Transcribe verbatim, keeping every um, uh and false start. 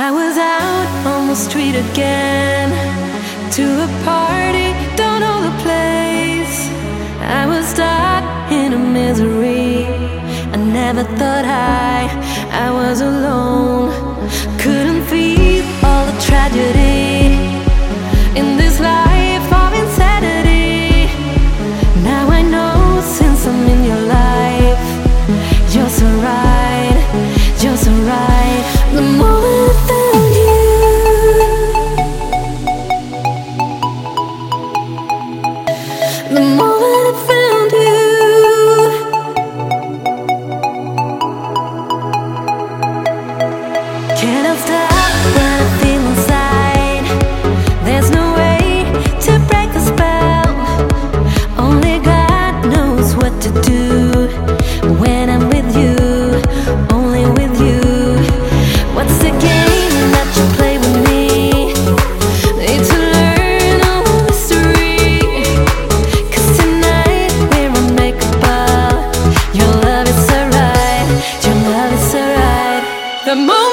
I was out on the street again, to a party, don't know the place. I was stuck in a misery. I never thought I, I was alone. Couldn't feel all the tragedy in this life of insanity. Now I know since I'm in your life, you're so right, you're so right. The moment I found you, the moment I found you, can't I stop what I feel inside? There's no way to break the spell. Only God knows what to do when I'm with you, only with you. What's the game that you play with me? Need to learn all the mystery, 'cause tonight we're unbreakable. Your love is so right, your love is so right. The more